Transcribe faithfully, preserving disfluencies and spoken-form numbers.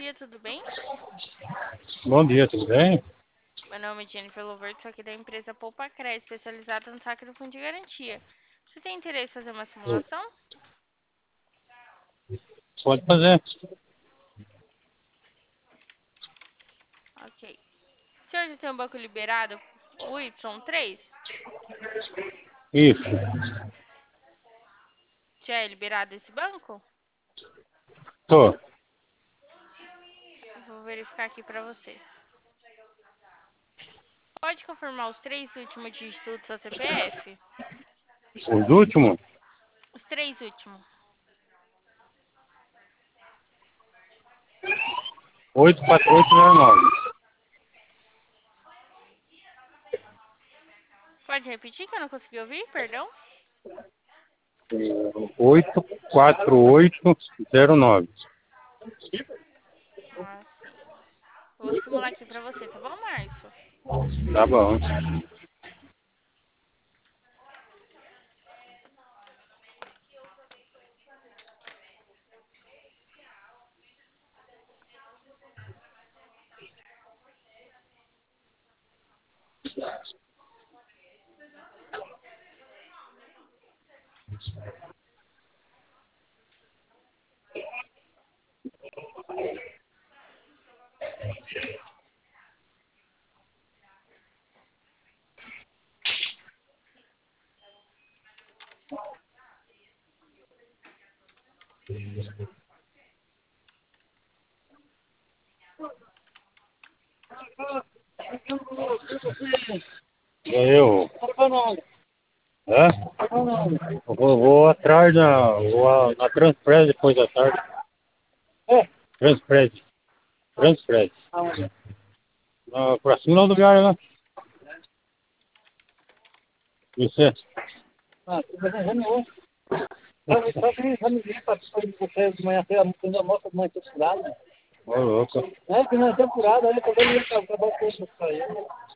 dia, tudo bem? Bom dia, tudo bem? Meu nome é Jennifer Louvert, sou aqui da empresa Poupa Cre, especializada no saque do fundo de garantia. Você tem interesse em fazer uma simulação? Pode fazer. Ok. O senhor já tem um banco liberado, o Y três? Isso. Já é liberado esse banco? Tô. Eu vou verificar aqui para você. Pode confirmar os três últimos dígitos do seu C P F? Os últimos? Os três últimos. oito quatro oito zero nove. Pode repetir que eu não consegui ouvir, perdão? oito quatro oito zero nove. Ah, sim. Vou simular aqui para você, tá bom, Márcio? Tá bom. E aí, eu? É? Eu vou, vou atrás da. Vou a- na Transpres depois da tarde. É? Transpres. Transpres. Na, pra cima do lugar, né? Isso é. Ah, você já me ouve. Só que já me vi para você de manhã cedo, quando a moça de manhã cedo. Ô, louco. É, que não é temporada, né? Também ia acabar com isso aí.